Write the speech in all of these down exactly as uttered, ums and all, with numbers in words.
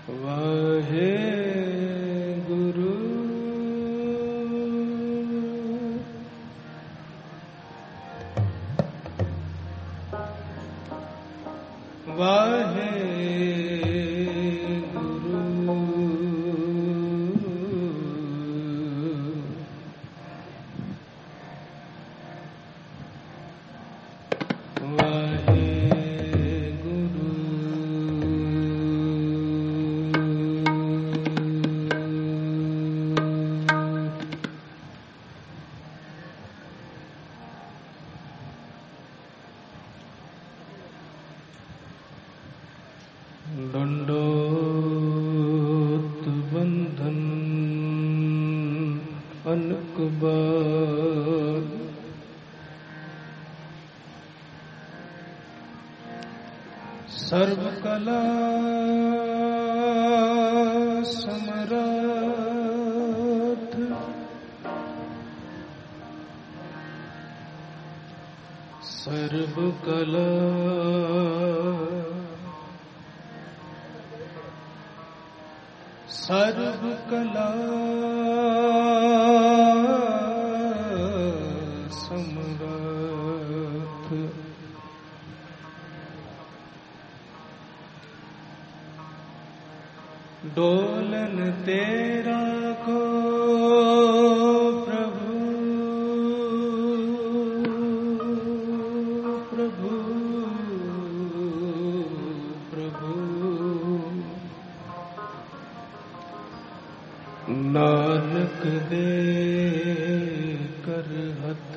वाहे गुरु वाहे दंडोत बंधन अनकबार सर्वकला समराथ सर्वकला सर्वकला समराथ डोलन तेरा को प्रभु प्रभु प्रभु नानक दे कर हथ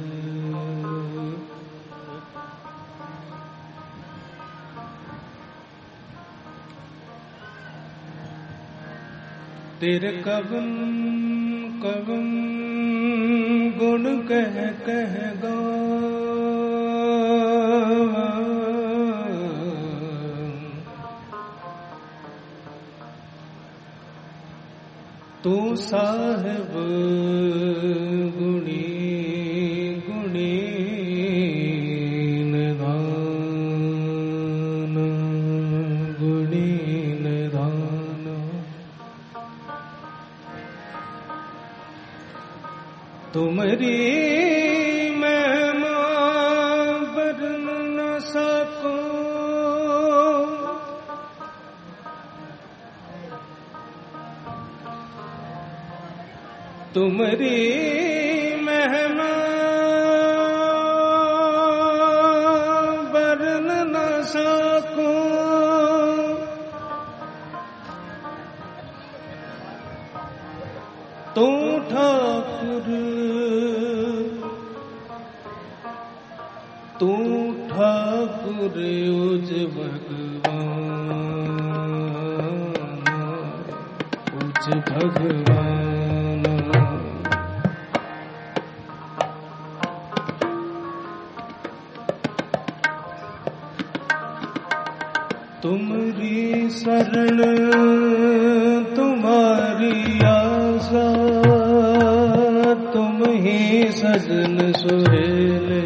तेरे कवन कवन गुण कह कह गा तू साहिब गुणी गुणी निधान गुणी निधान तुमरी महिमा वर्णन न सको तुमरी महिमा वर्णन न सको तू ठाकुर तू ठाकुर उज भगवान उज भगवान तुमरी शरण तुम्हारी आशा तुम ही सजन सुहेले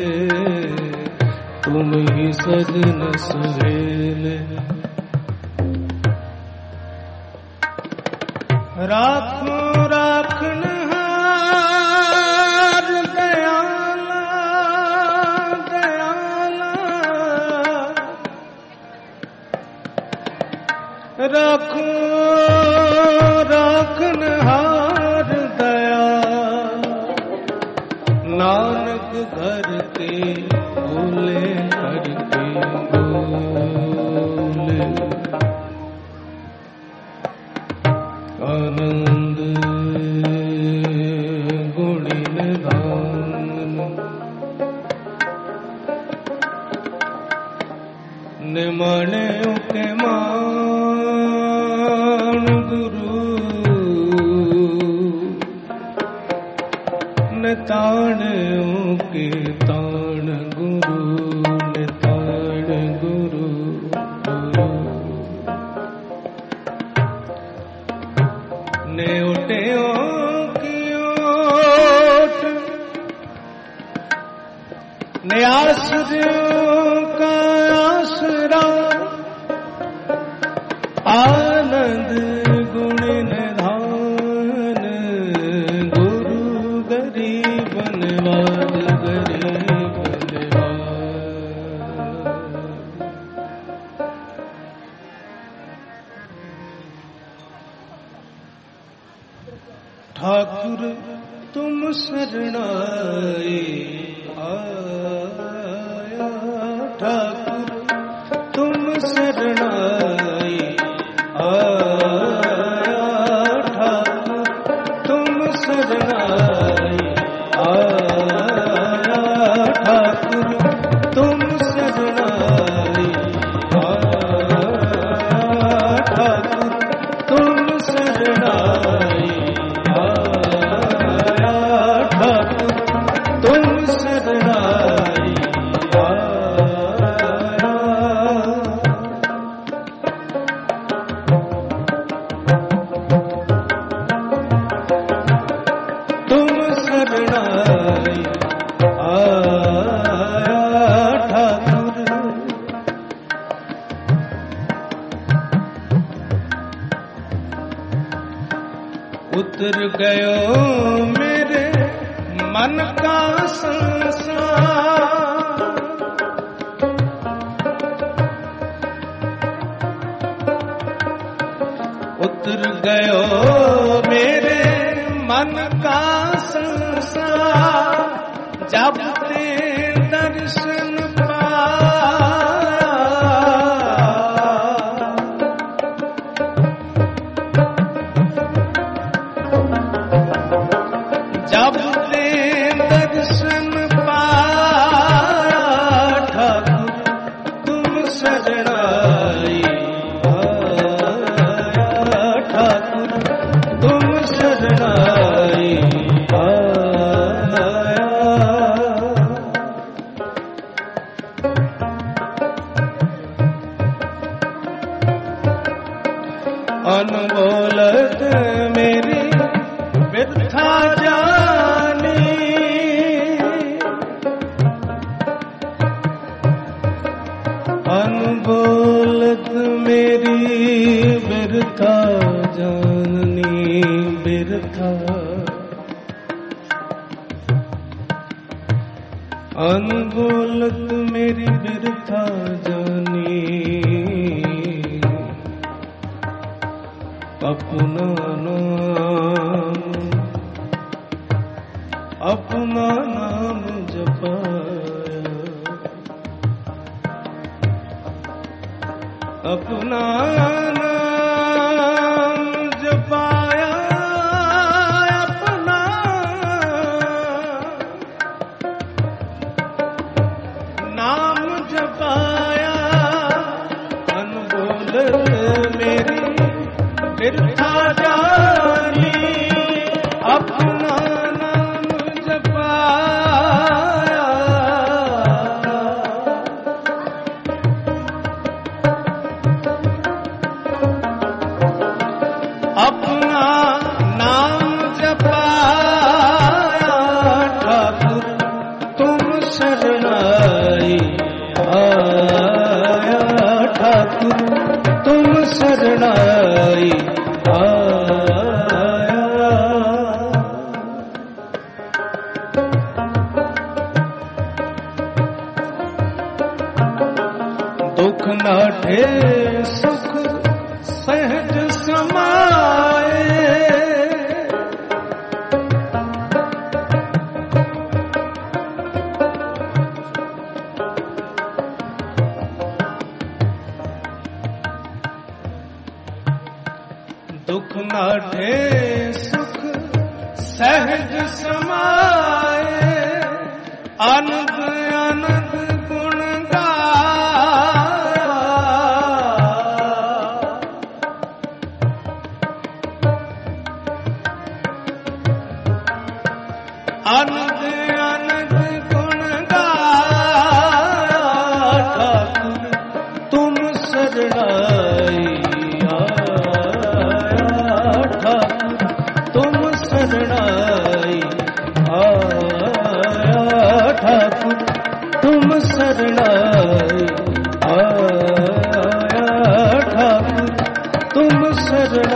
तुम ही सजन सुहेले राखो राखन हार दयाला दयाला राखो राखन हार दया नानक घर के बोले करके बोले आनंद गुणी निधान निमाने के मान गुरु ताण के ताण गुरु ने ताण गुरु गुरु ने उठे की ओट ने आसरियों का आसरा आन गुण निधान, गुरु गरीब नवाज, गरीब नवाज। ठाकुर तुम शरणाए आया, ठाकुर तुम शरणाए आया, ठाकुर तुम शरणाए आया, ठाकुर तुम शरणाए आया, ठाकुर तुम शरणाए उतर गयो मेरे मन का संसार, उतर गयो मेरे मन का संसार, जब ते दर्शन जब ते दर्शन पाया, ठाकुर तुम शरणाई आया, ठाकुर तुम शरणाई आया। अनमोलत मेरी बिरथा जानी, अनबोलत मेरी बिरथा जाननी, बिरथा अनबोलत मेरी बिरथा जानी, अपना नाम अपना नाम जपाया, अपना नाम जपाया, अपना नाम जपाया, अनबोलत मेरी बिरथा जानी, अपना नाम जपाया, अपना नाम जपाया, ठाकुर तुम शरणाई आया, ठाकुर तुम शरणाई आया। दुख नाठे सुख सहज समाए, दुख नाठे सुख सहज समाए, आनंद आनंद गुण गाया, आनंद आनंद गुण गाया, ठाकुर तुम शरणाई तुम शरणाई आया, ठाकुर तुम शरणाई आया, ठाकुर तुम शरण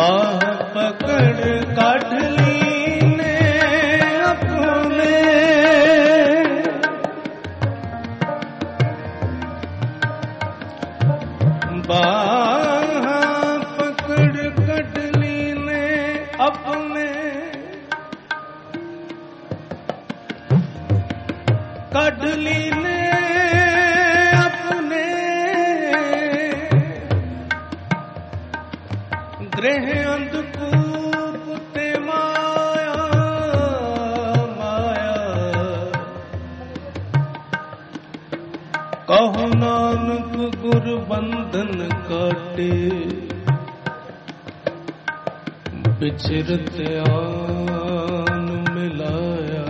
बाह पकड़ काढ़ लीने अपने, बाह पकड़ काढ़ लीने अपने, काढ़ लीने अपने, गृह अंधकूप ते माया माया, कहो नानक गुर बंधन काटे, बिछरत आन मिलाया,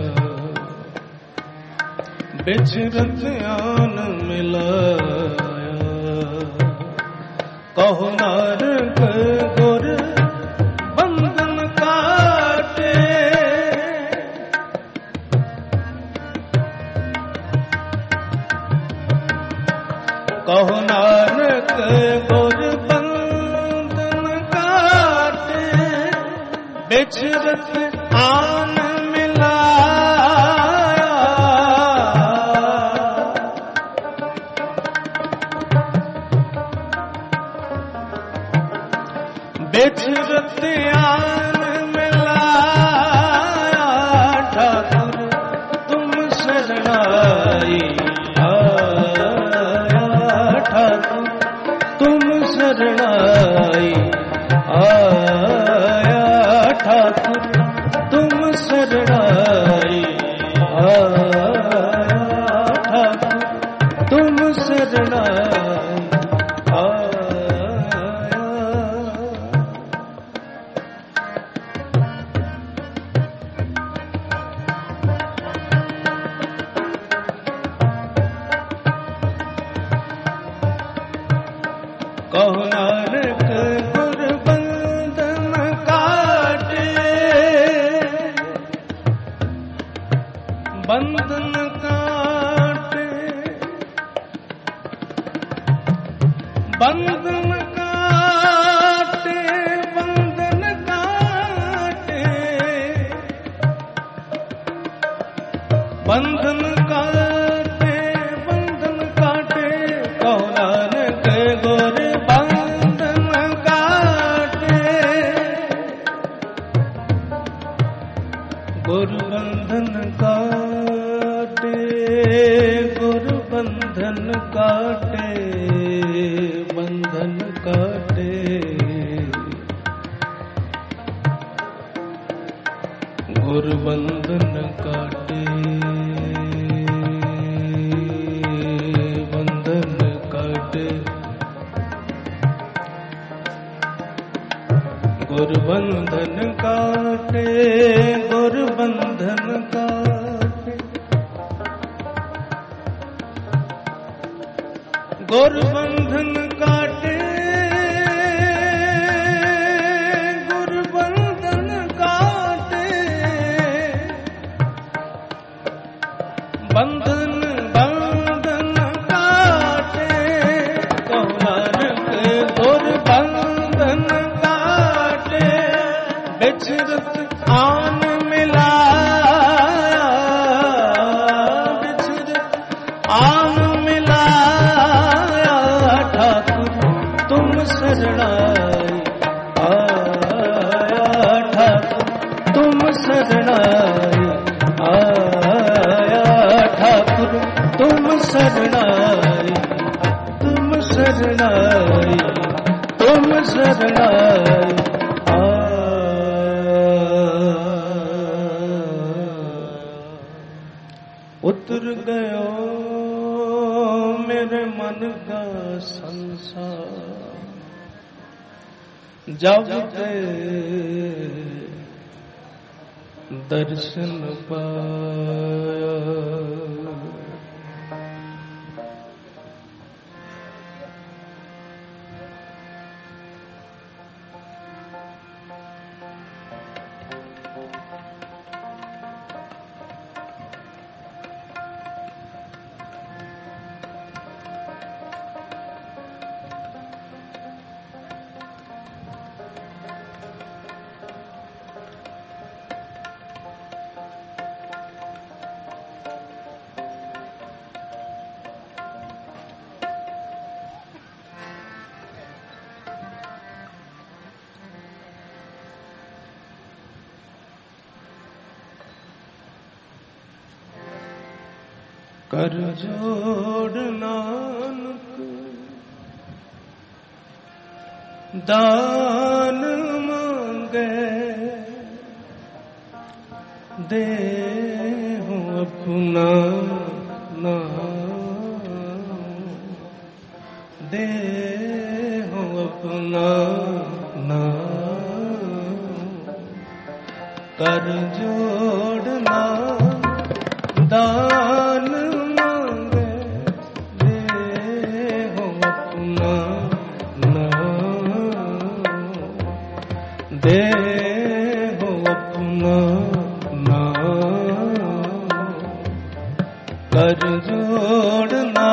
बिछरत आन मिलाया, कहो नानक गुर बंधन काटे, कहो नानक गुर बंधन काटे, बिछरत आन मिलाया, बिछरत आन मिलाया, ठाकुर तुम शरणाई आया, ठाकुर तुम शरणाई आया, ठाकुर तुम शरणाई आया, ठाकुर तुम शरणाई आया। कहो नानक गुर बंधन काटे, बंधन काटे, बंधन काटे, बंधन काटे, बंधन काटे, बंधन काटे, कहो नानक गुर बंधन काटे, गुरु बंधन काटे, गुरु बंधन काटे, बंधन काटे, गुरु बंधन काटे, बंधन काटे, गुरु बंधन काटे, गुरु बंधन काटे, गुरु बंधन काटे, गुरु बंधन काटे, बंधन बंधन काटे, कहो नानक गुर बंधन काटे, बिछरत आन मिलाया, बिछरत आन मिलाया, ठाकुर तुम शरणाई आया, ठाकुर तुम शरणाई आया, ठाकुर तुम शरणाई, तुम शरणाई, तुम शरणाई उतर गयो मेरे मन का संसार, जब ते दर्शन पाया, कर जोड़ नानक दान मांगे दे हो अपना नाम दे हो अपना नाम कर जोड़ना दान मांगे दे हो अपना नाम दे हो अपना कर जोड़ना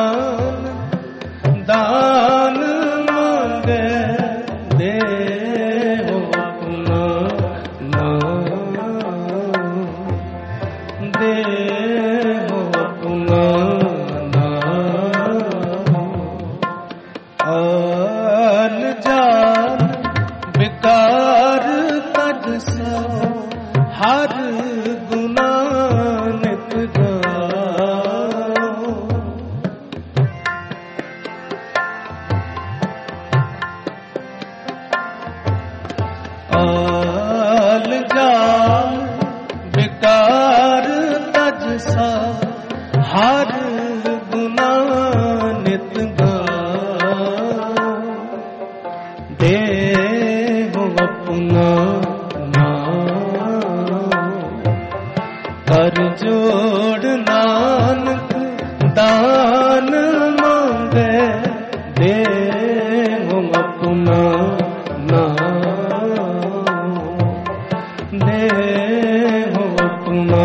दान मांगे दे हो अपना नाम दे हो अपना नाम आल जान बेकार तज सा हर गुना नित आल जान बेकार तज सा हर गुना नित गाओ दे हो अपना नाम कर जोड़ नानक दान मांगे दे हो अपना नाम दे हो अपना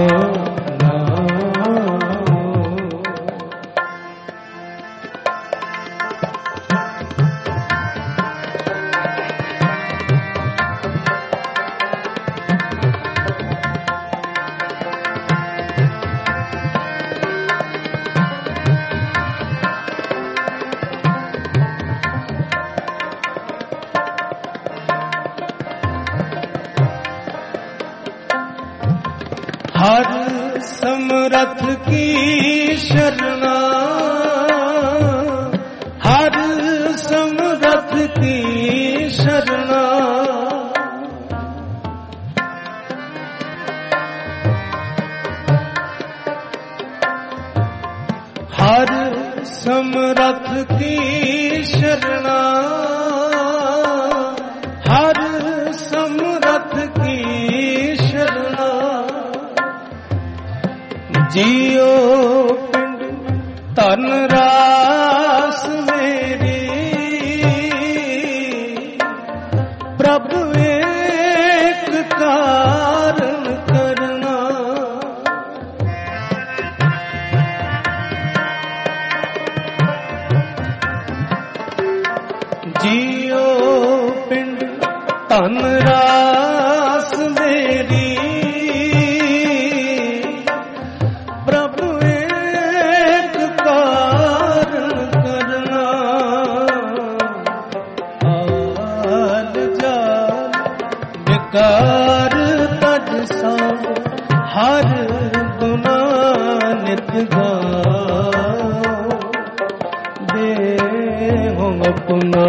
हर समरथ की शरणा हर समरथ की शरणा हर समरथ की शरणा हर समरथ की शरणा जियो पिंड तन रास मेरी प्रभु एक कारण करना जियो पिंड तन रास मेरी कर तज सा हर गुना नित गाओ दे हो अपना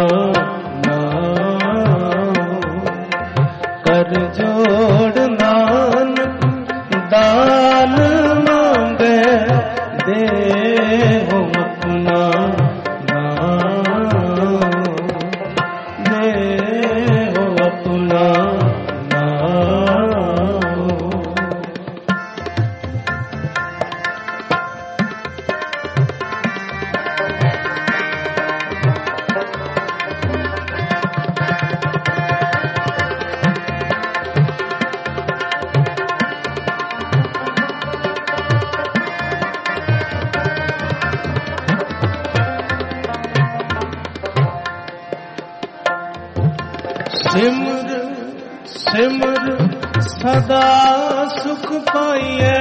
नाम कर जोड़ नानक दान मांगे दे हो अपना नाम दे हो अपना सिमर सिमर सदा सुख पाइए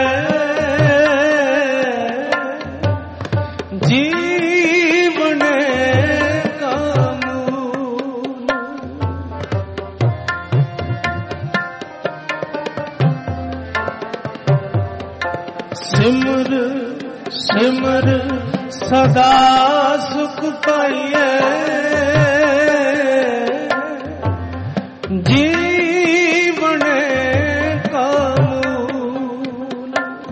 जीवन का मूल सिमर सिमर सदा सुख पाइए जीवन का मूल।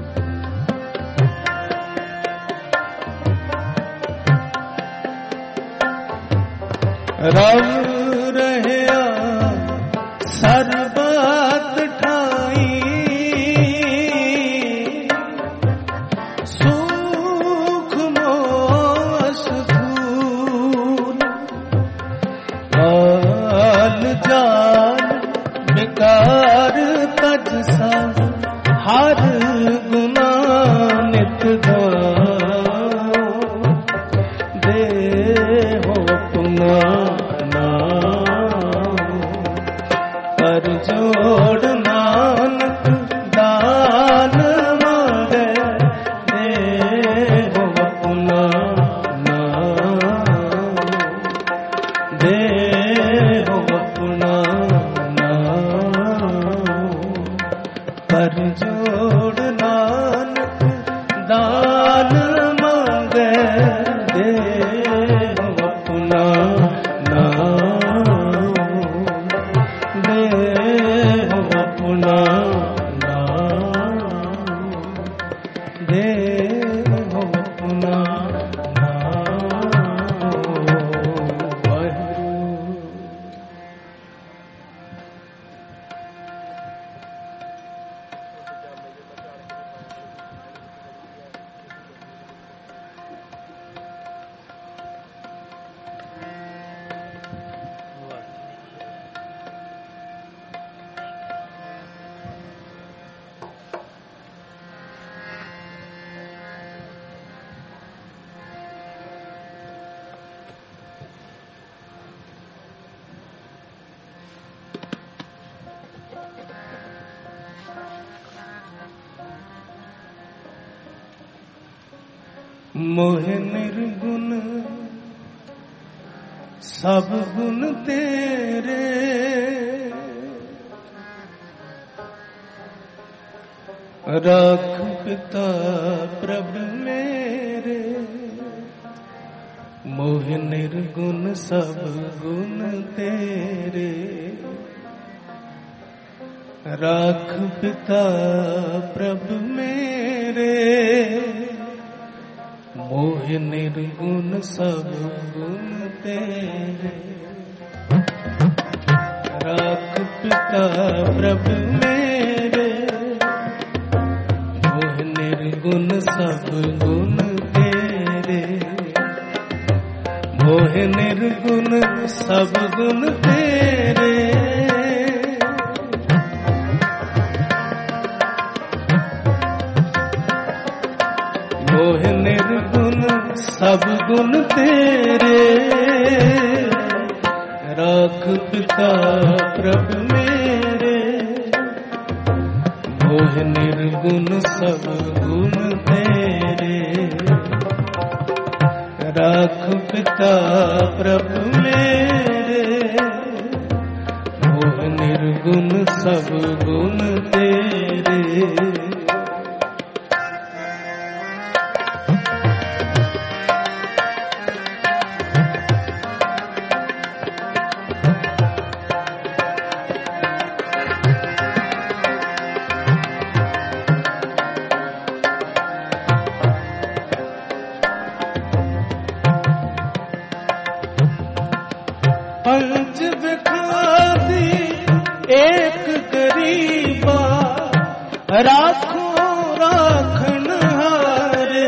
रव रहया सरबत ठाई सुख मोस धूल। हाल जाल बेकार तज सा हर गुना नित गाओ। दे हो अपना कर जोड़ नानक दान मांगे। दे हो अपना नाम, दे हो अपना नाम। कर जोड़ नानक दान मांगे। दे हो अपना नाम, दे हो अपना नाम, दे हो अपना नाम। वाहिगुरू। मोह निर्गुण सब गुण तेरे। राख पिता प्रभु मेरे। मोह निर्गुण सब गुण तेरे। राख पिता प्रभु मेरे। मोह निर्गुण सब गुण तेरे। राख पिता प्रभु मेरे। मोह निर्गुण सब गुण तेरे। मोह निर्गुण सब गुण तेरे। मोह निर्गुण सब गुण तेरे। राख पिता प्रभु मेरे। मोह निर्गुण सब गुण तेरे। राख पिता प्रभु मेरे। मोह निर्गुण सब गुण तेरे। पंच बिखादी एक गरीबा। राखो राखन हारे।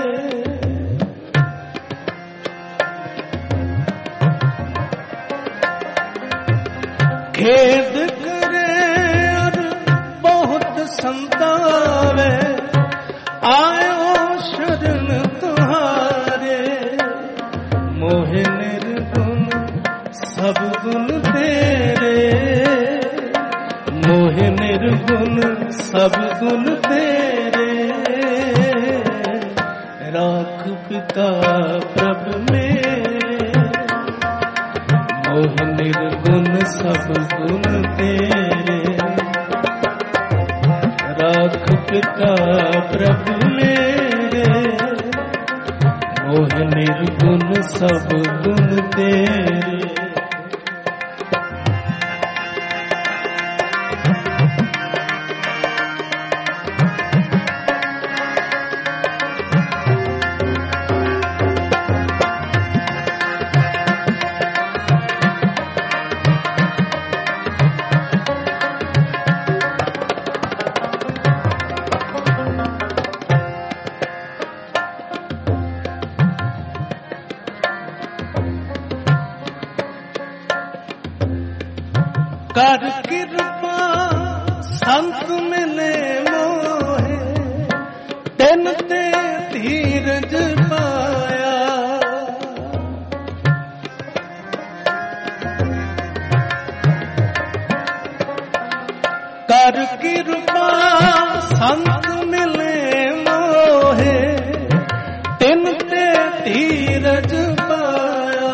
खेद करे और बहुत संतावे। आयो शरण तुम्हारे। मोह निर्गुण सब गुण तेरे। मोह निर्गुण सब गुण तेरे। राख पिता प्रभु मेरे। मोह निर्गुण सब गुण तेरे। राख पिता प्रभु मेरे। मोह निर्गुण सब गुण तेरे। कर कृपा संत मिले मोहे, तिन ते धीरज पाया। कर कृपा संत मिले मोहे, तिन ते धीरज पाया।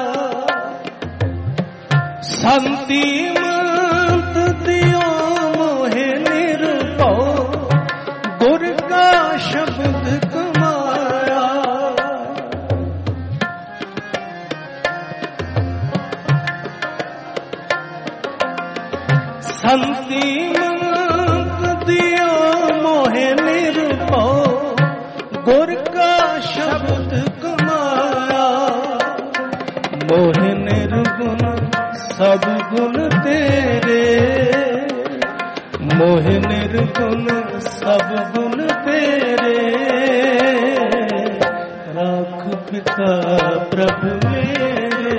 संती दियो मोहे निर्भव, गुर का शब्द कमाया। संती मंत दियो मोहे निर्भव, गुर का शब्द कमाया। मोहे निर्गुण सब गुण तेरे, मोह निर्गुण सब गुण तेरे। राख पिता प्रभु मेरे,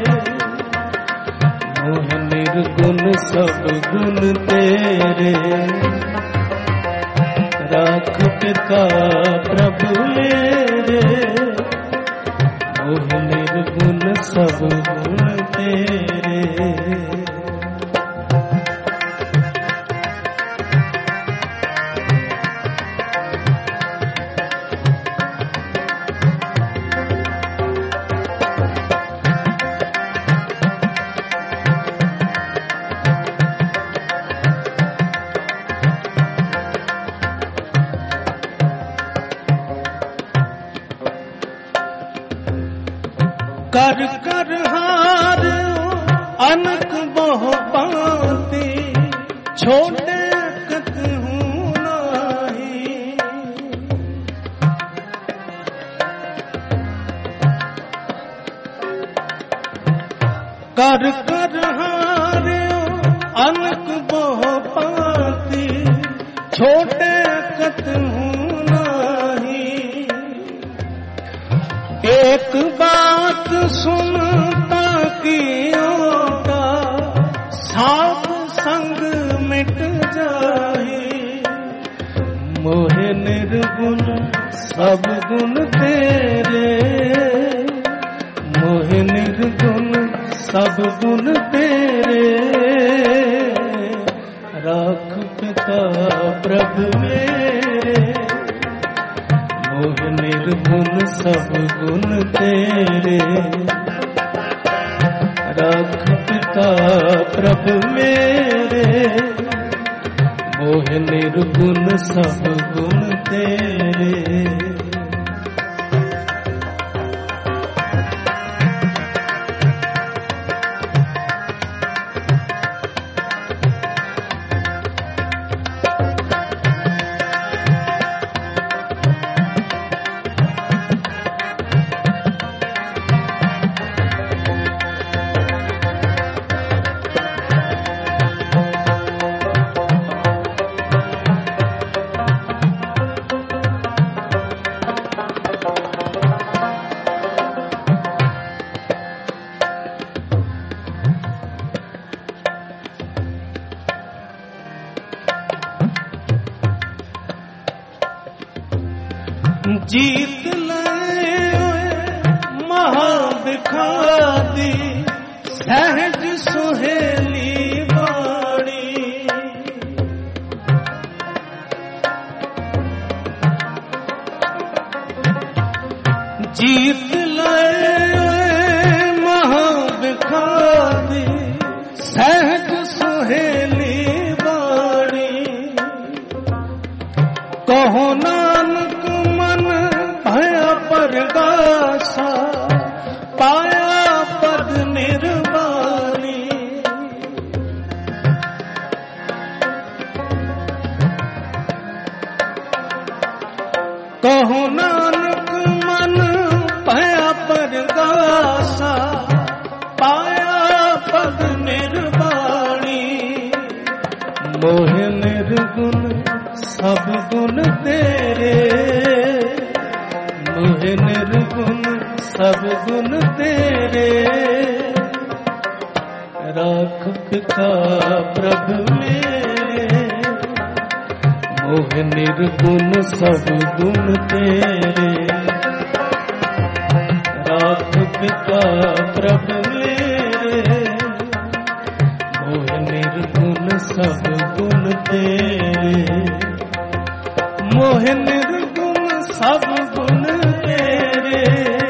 मोह निर्गुण सब गुण तेरे। राख पिता प्रभु मेरे, मोह निर्गुण सब गुण तेरे। कर कर हार अनक बहु पाती, छोटे कत हूँ नाही। कर कर हार अनक बहु पाती, छोटे कत हूँ नाही। एक बात सुनता कियों का, साथ संग मिट जाए। मोहे निर्गुण सब गुण तेरे, मोहे निर्गुण सब गुण तेरे। राख पिता प्रभु मेरे, मोह निर्गुण सब गुण तेरे। राख पिता प्रभु मेरे, मोह निर्गुण सब गुण तेरे। जीत ले महाबिखादी, सहज सुहेली बाणी। जीत ले महाबिखादी, सहज सुहेली बाणी। कहो नानक मन भया परगासा पाया पद निर्वाणी। कहो नानक मन पाया परगासा पाया पद निर्वाणी। मोह निर्गुण सब गुण तेरे, मोह निर्गुण सब गुण तेरे। राख पिता प्रभु मेरे, मोह निर्गुण सब गुण तेरे। राख पिता प्रभु मेरे, मोह निर्गुण सब गुण तेरे। मोह निर्गुण सब गुण तेरे,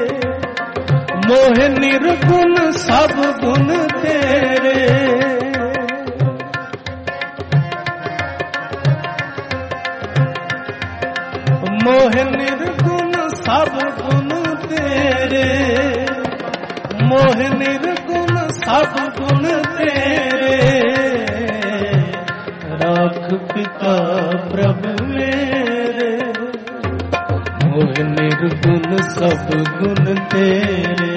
मोह निर्गुण सब गुण तेरे। मोह निर्गुण सब गुण तेरे, मोह निर्गुण सब गुण तेरे। राख पिता प्रभु मेरे, मोह निर्गुण सब गुण तेरे।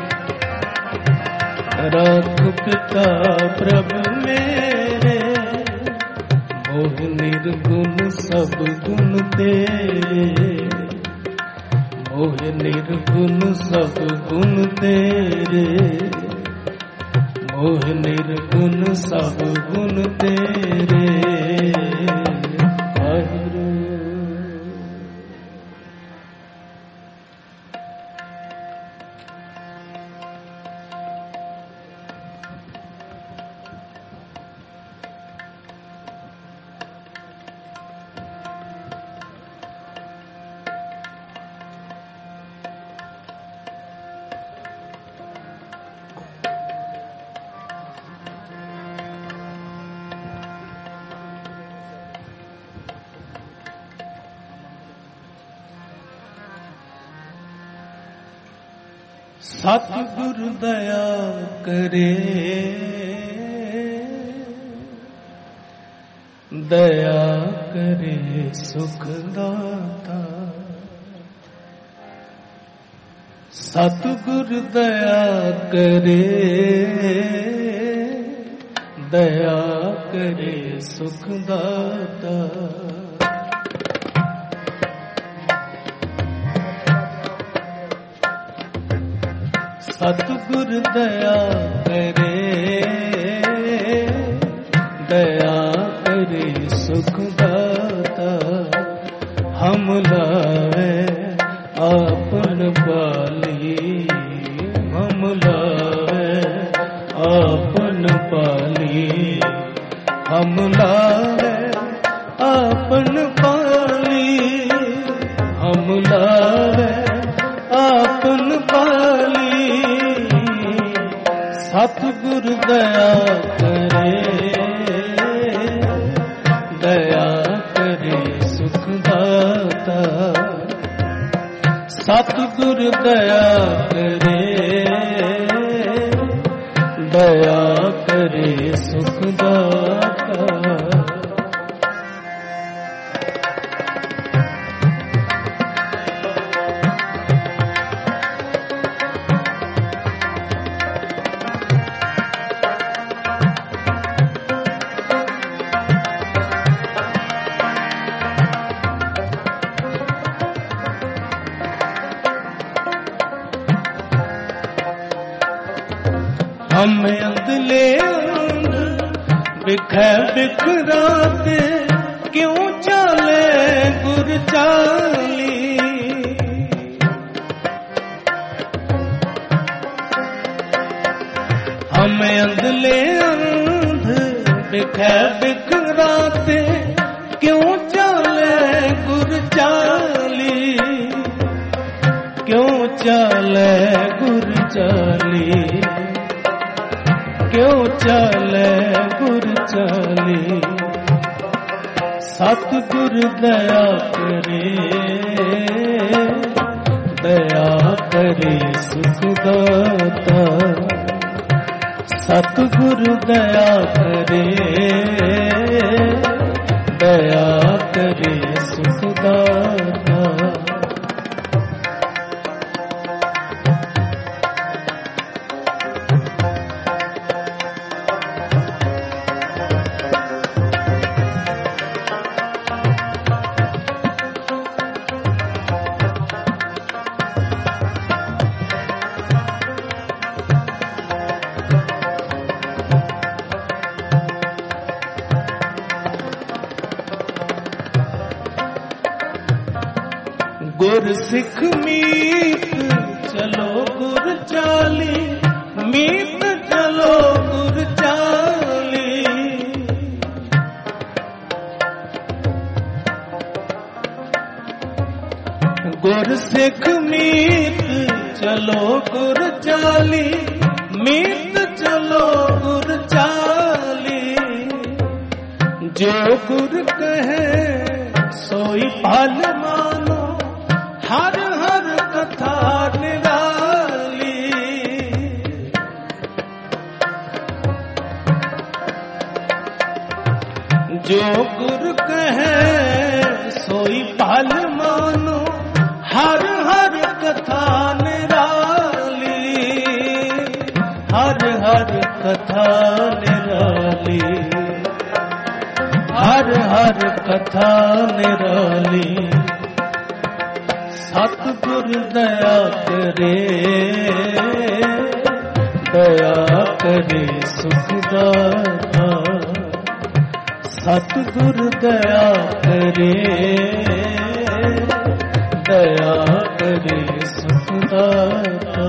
राख पिता प्रभु मेरे, मोह निर्गुण सब गुण तेरे। मोह निर्गुण सब गुण तेरे, मोह निर्गुण सब गुण तेरे। सतगुर दया करे, दया करे सुख दाता। सतगुर दया करे, दया करे सुख दाता। सतगुर दया करे, दया करे सुख दाता। हम लावे आपन पाली, हम लावे आपन पाली। हम लावे आपन पाली, हम लावे आपन पाली। सतगुर दया करे, दया करे सुख दाता। सतगुर दया करे, दया करे सुख दाता। हम अंधले अंध बिखै बिखराते, क्यों चाले गुर चाली। हम अंधले अंध बिखै बिखराते, क्यों चाले गुर चाली। क्यों चाले गुर चाली, क्यों चले गुर चाली। सतगुर दया करे, दया करे सुखदाता। सतगुरु दया करे, दया करे सुखदाता। गुर सिख मीत चलो गुर चाली, मीत चलो गुर चाली। गुर सिख मीत चलो गुर चाली, मीत चलो गुर चाली। जो गुर कहे सोई पाल मानो, हर हर कथा निराली। जो गुरु कहे सोई पाल मानो, हर हर कथा निराली। हर हर कथा निराली, हर हर कथा निराली। सतगुर दया करे, दया करे सुखदाता। सतगुर दया करे, दया करे सुखदाता।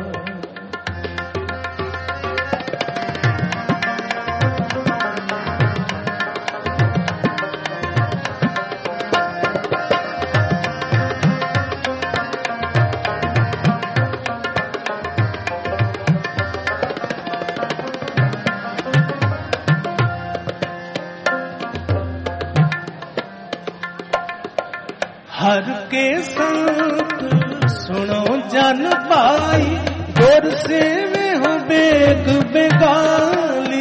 हर के संत सुनो जन पाई, गुर सेवे हो बेग बेगाली।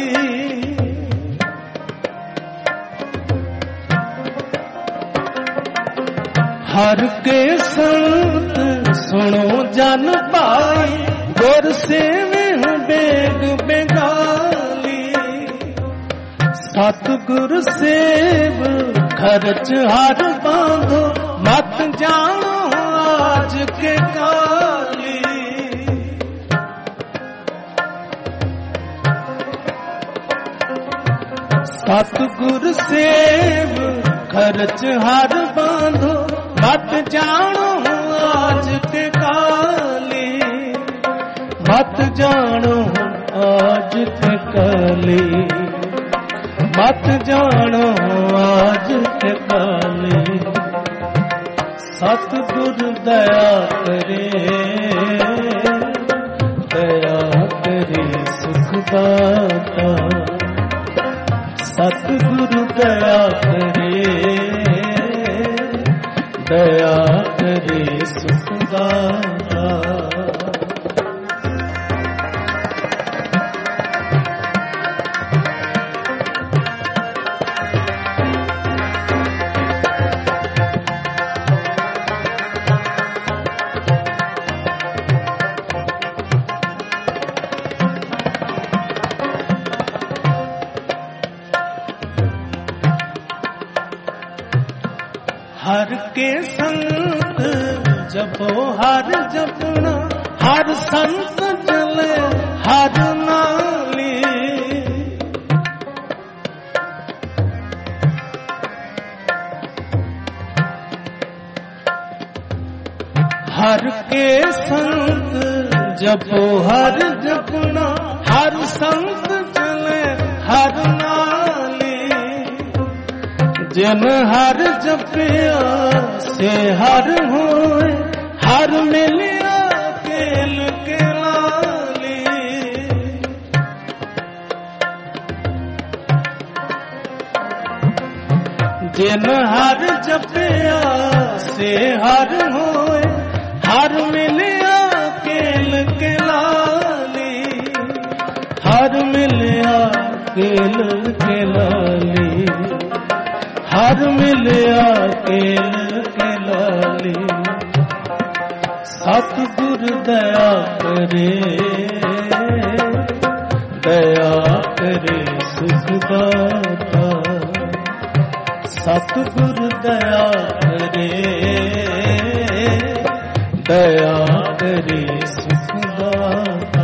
हर के संत सुनो जन पाई, गुर सेवे हो बेग बेगाली। सतगुर सेव खर्च हर बांधो, मत जानो आज के काली। सतगुर सेव खर्च हर बांधो, मत जानो आज के काली। मत जानो आज के काली, मत जानो आज के काली। सतगुर दया करे, दया करे सुखदाता। सतगुर दया करे, दया करे सुखदाता। हर के संत जपो हर जपना, हर संत चले हर नाली। हर के संत जपो हर जपना, हर संत चले हर नाली। जिन हर जपिया से हर होए, हर मिलिया केल के लाली। जिन हर जपिया से हर होए, हर मिलिया केल के लाली, हर मिलिया केल के लाली, हर मिलिया केल के लाली। सतगुर दया करे, दया करे सुखदाता। सतगुर दया करे, दया करे सुखदाता।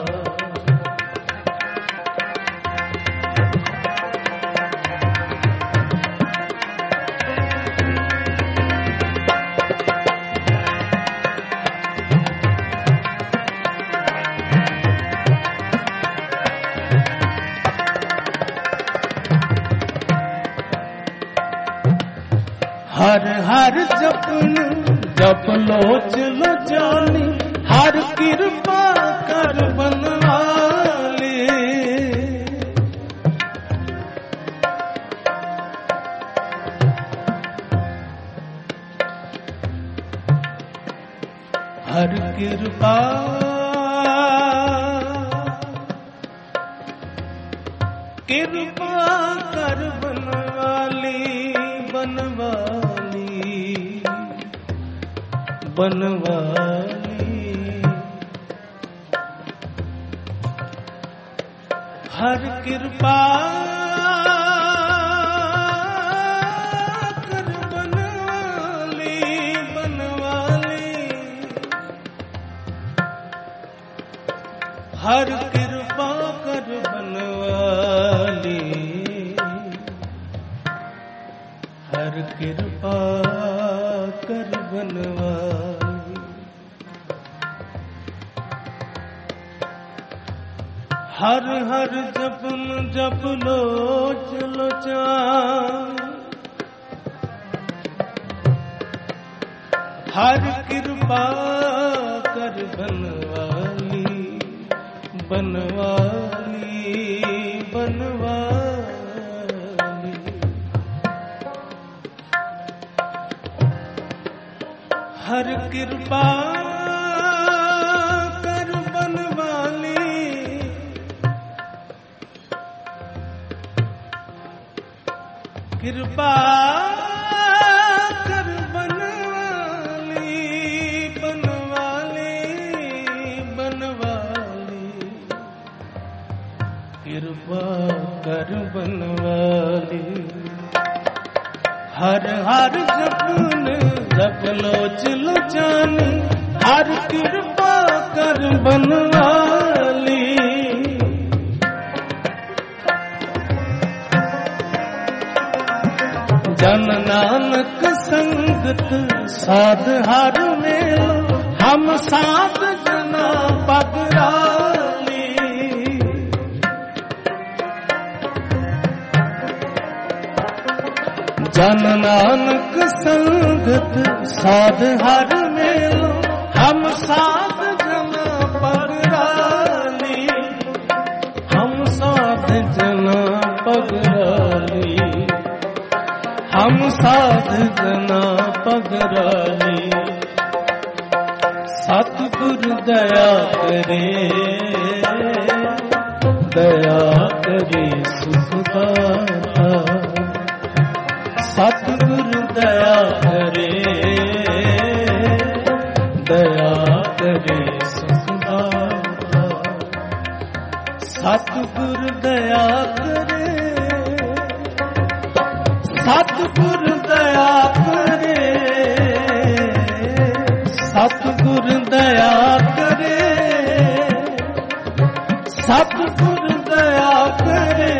हर हर जपन जप लोच लो जानी, हर कृपा कर बनवाले। हर कृपा कृपा कर बनवाली, बनवाली बनवाली। हर कृपा कर बनवाली, बनवाली। हर कृपा कर बनवाली, हर कृपा कर बनवाली। हर हर जपन जप लोच लोचान, हर कृपा कर बनवाली, बनवाली बनवाली। हर कृपा कर बनवाली, कृपा कर बनवाली, बनवाली बनवाली। कृपा कर बनवाली। हर हर जपन जप लोच लोचानी, हर कृपा कर बनवाली। जन नानक संगत साध हर मेल, हम साध जना पगराली। जन नानक संगत साध हर मेल, हम साध जना पगराली। हम साध जना पगराली, हम साध जना पगराली। सतगुर दया करे, दया करे सुखदाता। सतगुर दया करे, दया करे सुखदाता। सतगुर दया करे, सतगुर दया करे, सतगुर दया करे, सतगुर दया करे,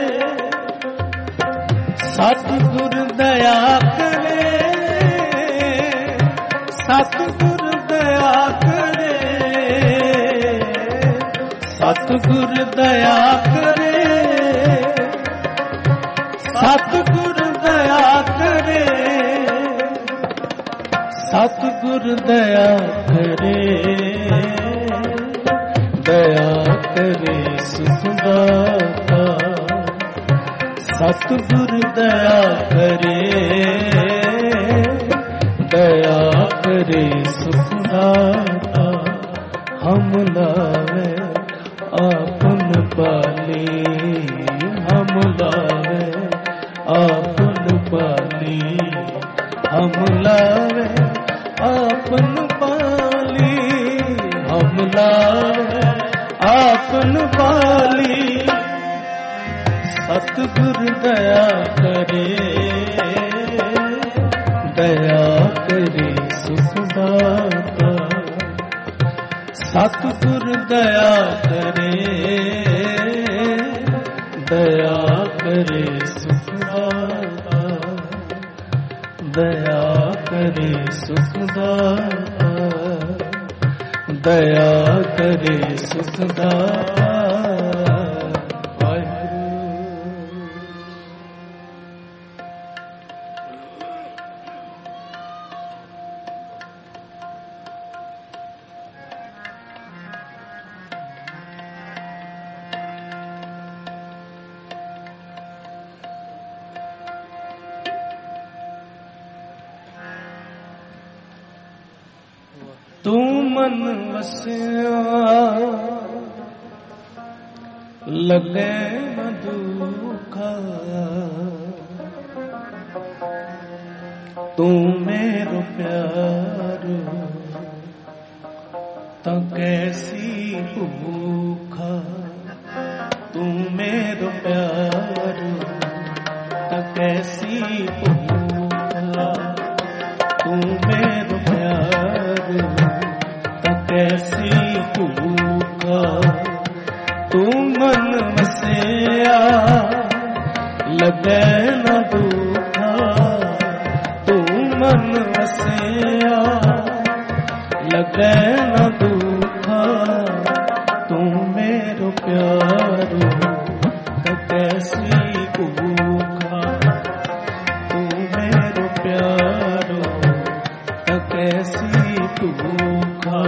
सतगुर दया करे, सतगुर दया करे, सतगुर दया करे, सतगुर दया करे, सतगुर दया करे, दया करे सुखदाता। सतगुर दया करे, दया करे सुख दाता, हम लावे आपन पाली, हम लावे आपन पाली, हम लावे आपन पाली, हम लावे आपन पाली। सतगुर दया करे, दया करे सुख दाता, सतगुर दया करे, दया करे सुख दाता, दया करे सुख दाता, दया करे सुख दाता। तू मन वसिया लगे न दुखा, तू मेरो प्यार तो कैसी भूखा, तू मेरो प्यार तो कैसी भूखा, तू मेरो प्यार तो कैसी भूखा। तू मन वसिया लगे न दुखा, तू मन वसिया लगे न दुखा, तू मेरो प्यार तो कैसी भूखा, तू मेरो प्यार तो कैसी भूखा।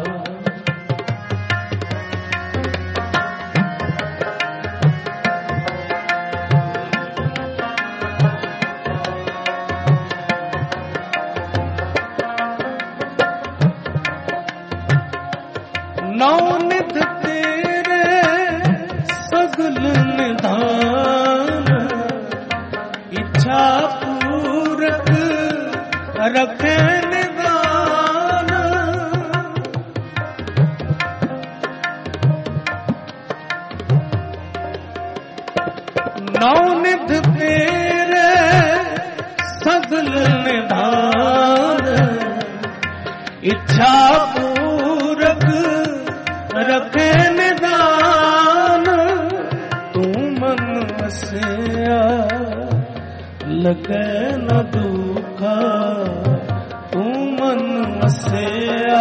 नौनिध तेरे सगल निधान, इच्छा पूरक रखे निदान। नौनिध तेरे सगल निधान, इच्छा पूरक रखे निदान। तू मन वसिया लगे न दुखा, तू मन वसिया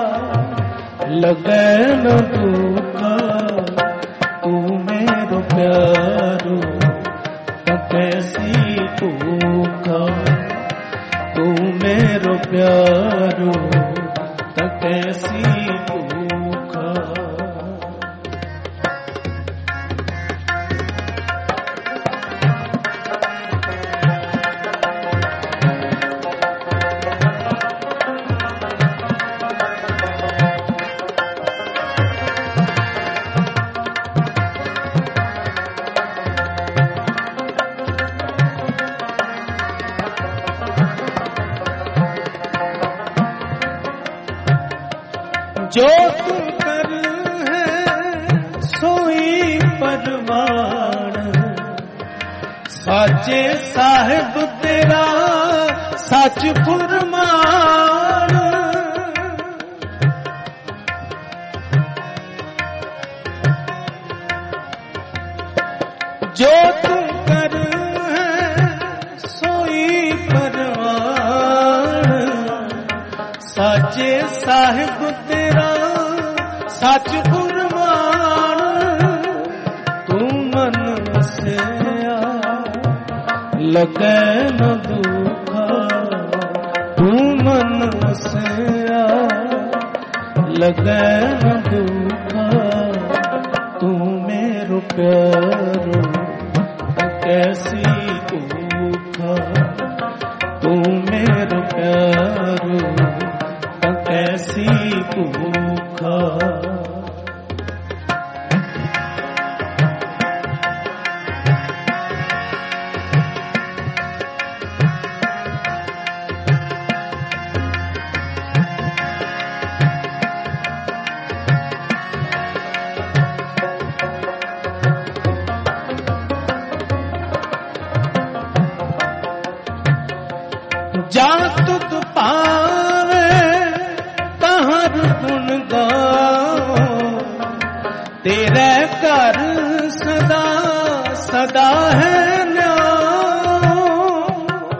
लगे न दुखा, तू मेरो प्यारो तो कैसी भूखा, तू मेरो प्यारो तो कैसी भूखा। जो तू कर है सोई परवान, साचे साहिब तेरा सच फुरमान। जो तू कर है सोई परवान, साचे साहिब तेरा सच फुरमान। तू मन वसिया लगे न दुखा, तू मन वसिया लगे न दुखा, तू मेरो प्यारो तो कैसी भूखा, तू मेरो प्यारो गाऊं, तेरे घर सदा सदा है न्याय।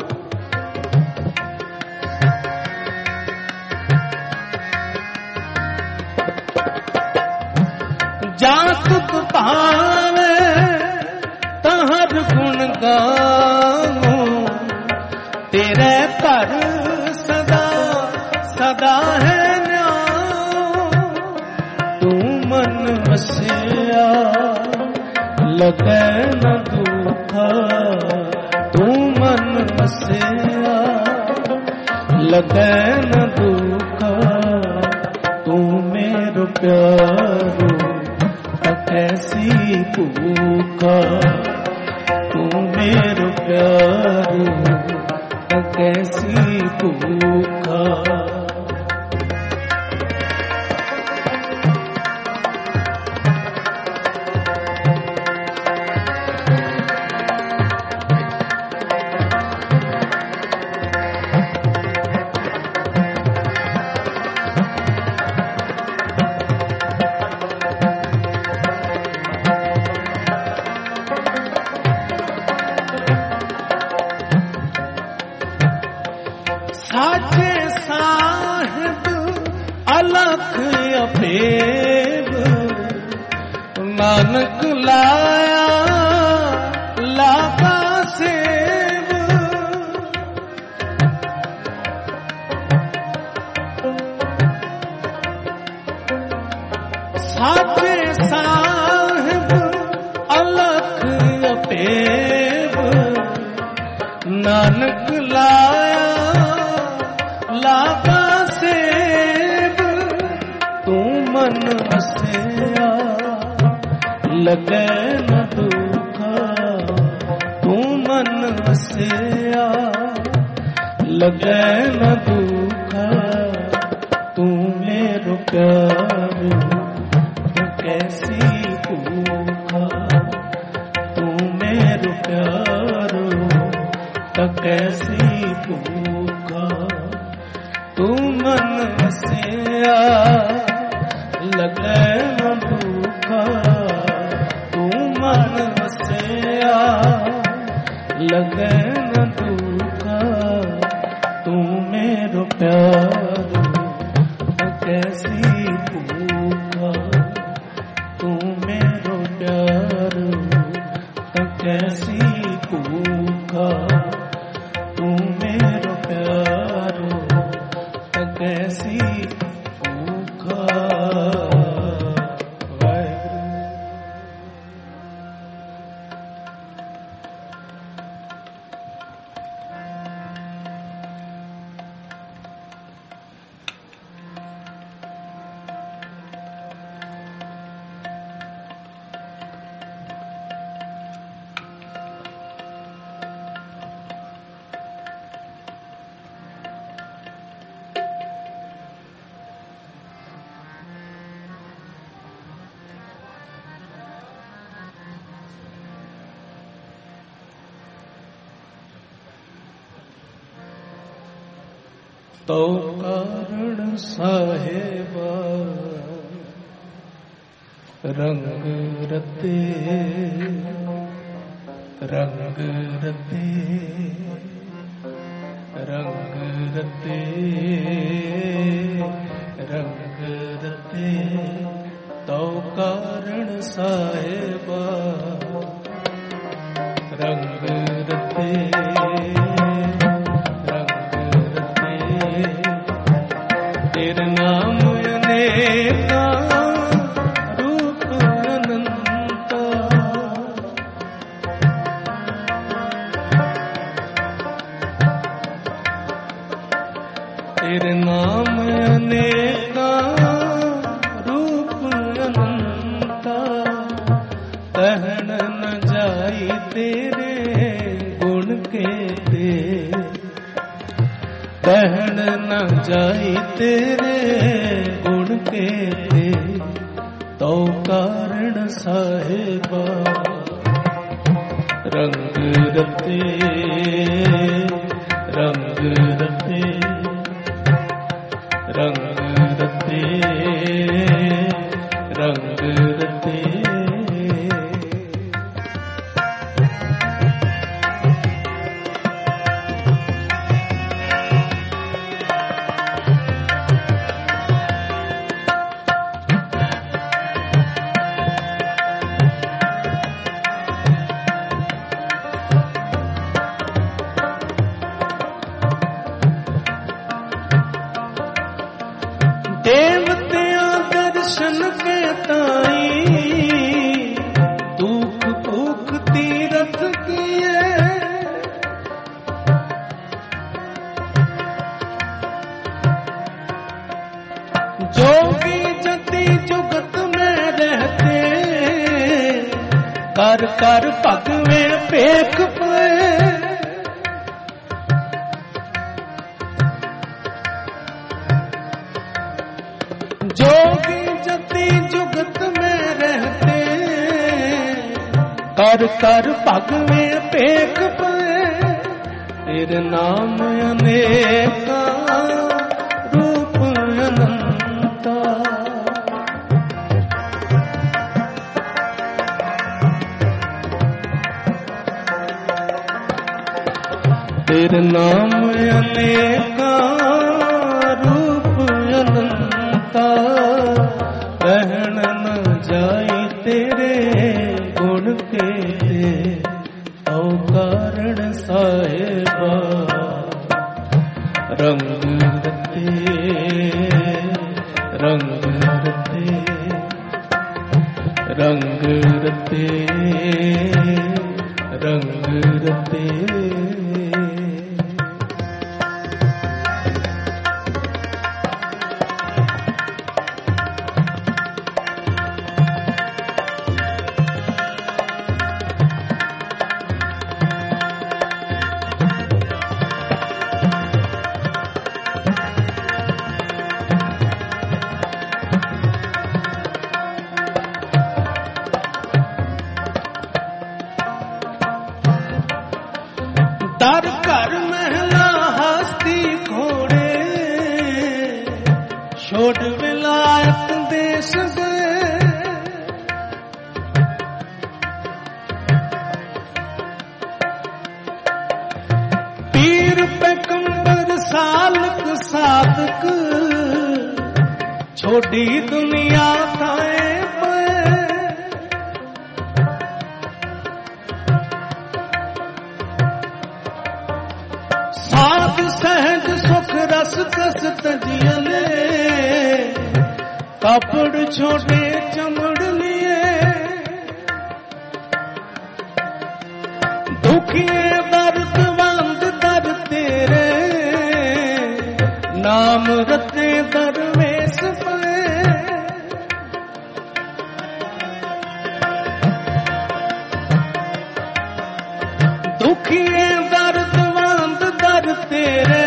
जातुक भावे तहर गुण गाऊं, तेरे घर सदा सदा है न्याय। तू मन वसिया लगे न दुखा, तू मन वसिया लगे न दुखा। तू मेरो प्यारो कैसी भूखा, तू मेरो प्यारो कैसी भूखा। साचे साहिब अलख अफेब, नानक लाया लाका सेब। साचे साहिब अलख अफेब, नानक लाया लाका सेब। तू मन वसिया लगे न दुखा, तू मन वसिया लगे न दुखा। तू मेरो प्यारो कैसी भूखा, तू मेरो प्यारो कैसी भूखा। तू मन वसिया लगे न दुखा, तू मन वसिया लगे न दुखा। तू मेरो प्यारो कैसी भूखा, तू मेरो प्यारो कैसी भूखा। तू मेरो प्यारो कैसी भूखा। तो कारण साहेबा रंग रते रंग रते रंग रते रंग रते। तो कारण साहेबा रंग रते तेरे नाम अनेका रूप अनंता। तेरे नाम अनेका रूप अनंता। कहन न जाई तेरे गुण के ते, कहन न जाई तेरे गुण के ते। तो कारण साहेबा रंग रते रंग रते रंग रते कर कर पग में पेख पे जोगी जति जुगत में रहते कर कर पग में पेख पे तेरे नाम अनेका रूप अनंता तेरे नाम अनेका रूप अनंता कहन न जाई तेरे गुण के औ कारण साहेबा रंग रते रंग रते रंग रते रंग रते दर कर महला हस्ती घोड़े छोड़ विलायत देश गए पीर पैगंबर सालक साधक छोड़ी दुनिया थाए सहज सुख रस कस तजियले कपड़ छोटे चमड़ लिए दुखिए दर्द बंद दर तेरे नाम रते दरवेश पे दुखिए दर्द तेरे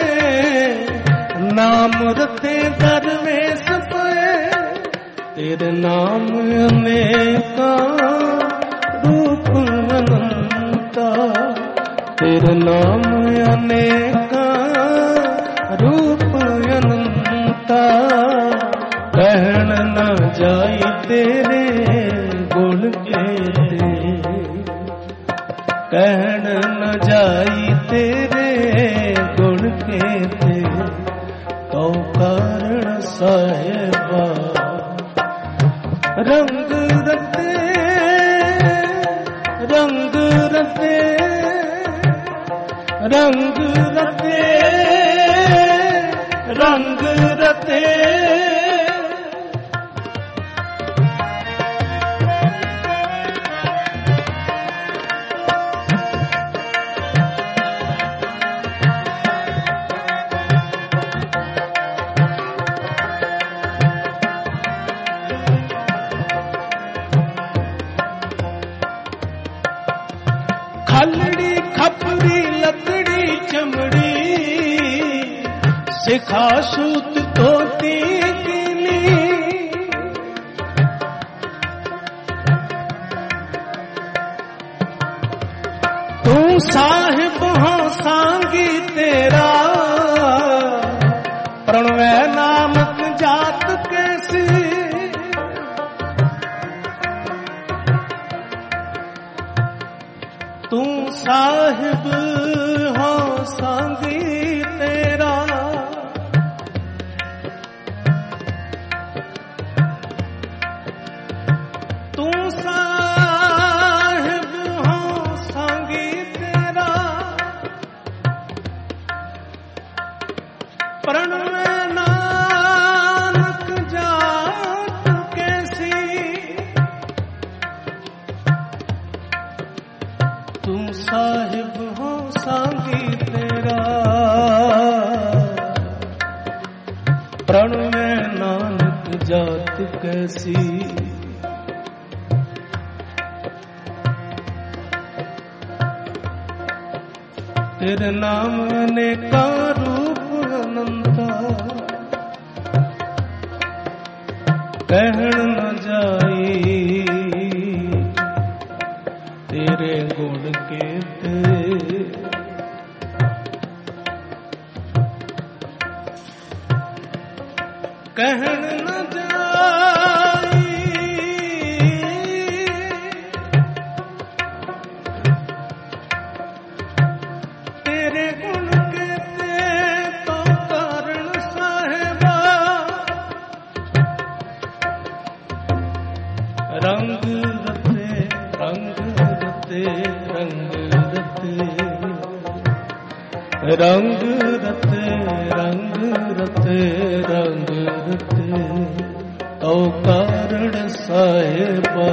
नाम रते दरवेश पे तेरे नाम अनेका रूप अनंता तेरे नाम अनेका रूप अनंता कहन न जाई तेरे गुण के कहन न जाई तेरे गुण के थे तो कारण साहेबा रंग रते रंग रते रंग रते रंग रते खलड़ी खपरी लकड़ी चमड़ी सिखा सूत धोती कीनी तू साहिब हो सांगी तेरा प्रणवै नामक जात कैसी तू साहिब हो सांगी तेरा तू साहिब हो सांगी तेरा प्रणव नानक जात कैसी तू साहिब हो सांगी तेरा प्रण में नानक जात कैसी तेरे नाम अनेका रूप अनंता, कहण न जाई तेरे गुण केते। कहण न जाई तेरे गुण केते, तो कारण साहिबा रंग रते रंग रते रंग रते रंग रते रंग रते रंग रते, तो कारण साहिबा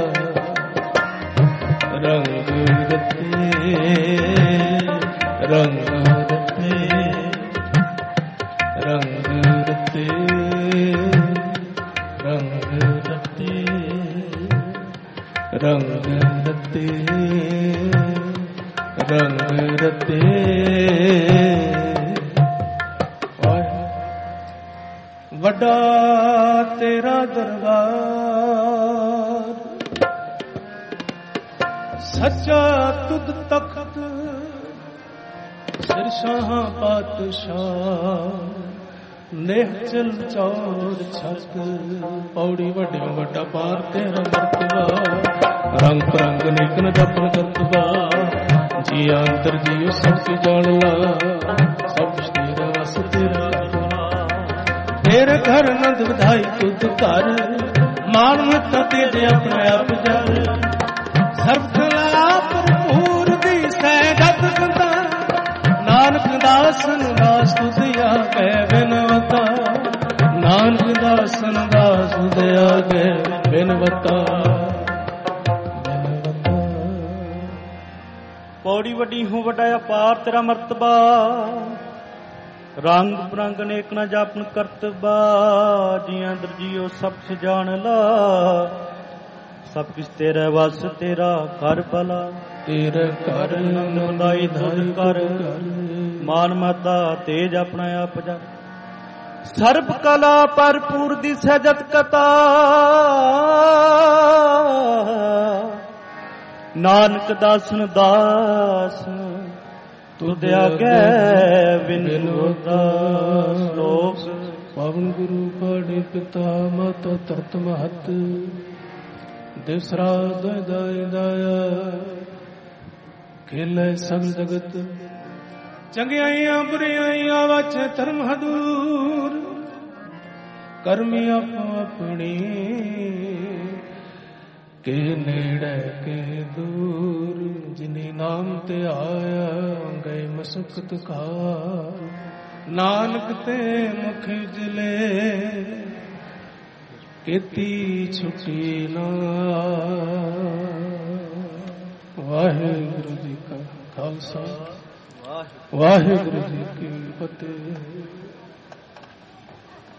रंग रते रंग रते रंग रते रंग रते रंग रते रंग रते। वड्डा तेरा दरबार, सच्चा तुद तख्त, सिरशाह पातशाह, नेहचल चौर छत। पौड़ी वड्डिया वड्डा पार तेरा मरतबा, रंग परंग नेकन जपन करतबा। जी अंतर जीव सब जान ला, सब कुछ तेरा वस तेरा। तेरे घर नंद बधाई तुद कर, मान मता तेरे अपने आप जल। सर्व कला भरपूर दी सैगत गंदा, नानक दासन दास तुझिया कै बिनवता। नानक दासन दास तुझिया कै बिनवता। पौड़ी वड्डी हूँ वड्डा अपार तेरा मरतबा, रंग बरंग नेक न जापन करतबा। जियां दर जियो सब कुछ जान ला, सब कुछ तेरा वस तेरा कर भला। तेरे घर नंद बधाई तुद कर, मान मता तेज अपना आप जा। सर्ब कला भरपूर दी सहजत कथा, नानक दासन दास तुद आगे बिनवता। श्लोक पावन गुरु पाणी पिता माता तरत महत, दिवसरा दाय दाया खेले सब जगत। चंगियाइयां बुरियाइयां वाचे धर्म हदूर, करमी आपो अपनी के नेड़े के दूर। जिनी नाम ते आया गए मसुकत का, नानक ते मुख जले केती छुटी ना। वाहिगुरु जी का खालसा, वाहिगुरु जी की फतेह।